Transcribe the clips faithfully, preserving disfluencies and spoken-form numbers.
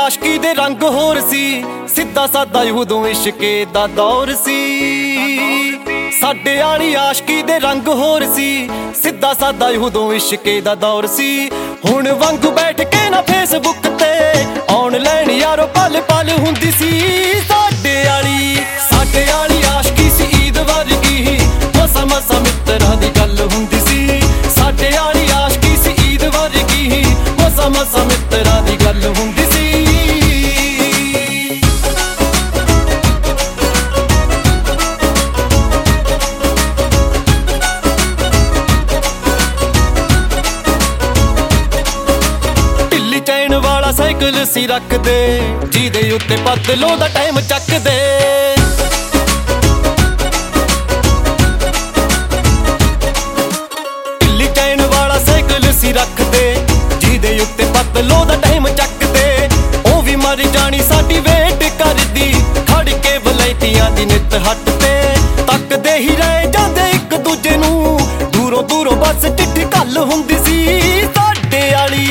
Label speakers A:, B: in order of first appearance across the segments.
A: आशकी दे रंग होर सी, सीधा सादा उदों इश्के दा दौर सी। साडे आली आशकी दे रंग होर सी, सीधा सादा उदों इश्के दा दौर सी। हुण वांगू बैठ के ना फेसबुक ते ऑनलाइन यारो पल पल हुंदी सी। साडे आली साडे आली आशकी सी ईद वर्गी, मसा मसा मित्तरां दी गल हुंदी सी। साडे आली आशकी सी ईद वर्गी, मसा मसा मित्तरां दी गल हुंदी सी। चैन वाला साइकिल सी रख दे, जीदे उत्ते बदलों दा टाइम चक दे। ढिल्ली चैन वाला साइकिल सी रख दे, जीदे उत्ते बदलों दा टाइम चक दे। ओ भी मर जानी साडी वेट करदी, खड़ के वलैतियां दी नित हट ते। तकदे ही रह जांदे इक दूजे नूं, दूरों दूरों बस चिट्ठी गल हुंदी सी। साडे आली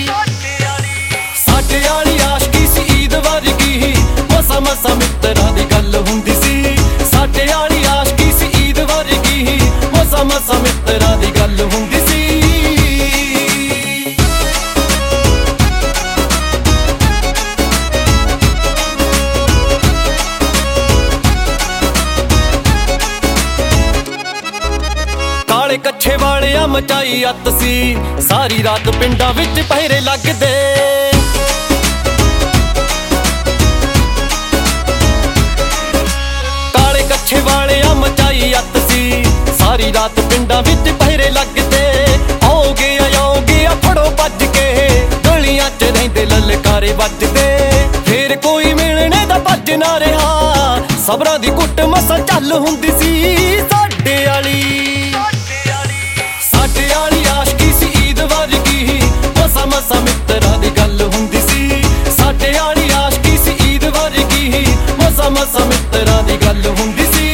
A: साडे आली आशकी सी ईद वर्गी, मसा मसा मित्तरां दी गल हुंदी सी। साडे आली आशकी सी ईद वर्गी, मसा मसा मित्तरां दी गल हुंदी सी। काले कच्छे वालियां मचाई अत सी, सारी रात पिंडां विच पहरे लगदे। कच्छे वालियां मचाई अत सी, सारी रात पिंडां विच पहरे लगदे। आओ गया आओ गया फड़ो भज के, गलियां च रहिंदे ललकारे वजदे। फिर कोई मिलने दा भज ना रहा, सबरां दी कुट मसा चल हुंदी सी। साडे आली साडे आली आशकी सी ईद वर्गी, मसा मसा मित्तरां दी गल हुंदी सी। साडे आली आशकी सी ईद वर्गी, मसा मसा मित्तरां दी गल हुंदी सी।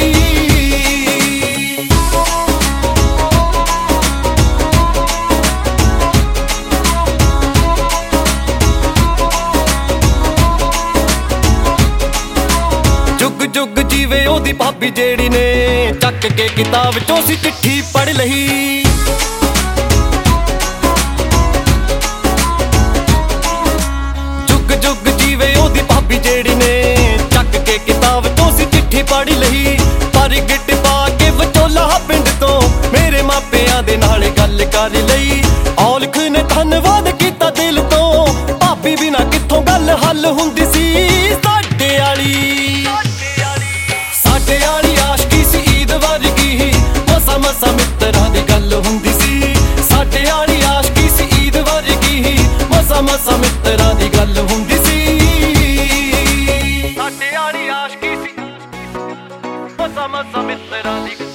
A: जुग जुग जीवे ओदी भाभी जेड़ी ने, चक के किताब चों सी चिट्ठी पढ़ लही। जुग जुग जीवे ओदी भाभी जेड़ी ने, चक के किताब चों सी चिट्ठी पढ़ लही। पर गिट पा के विचोला पिंड तो, मेरे मापियां दे नाल गल कर लई। औलख ने धन्नवाद कीता दिल तो, भाभी बिना कित्थों गल हल हुंदी सी। साडे आली साडे आली आशकी सी ईद वर्गी, मसा मसा मित्तरां दी गल हुंदी सी। साडे आली आशकी सी ईद वर्गी, मसा मसा मित्तरां दी गल हुंदी सी। साडे आली आशकी सी, मसा मसा मित्तरां दी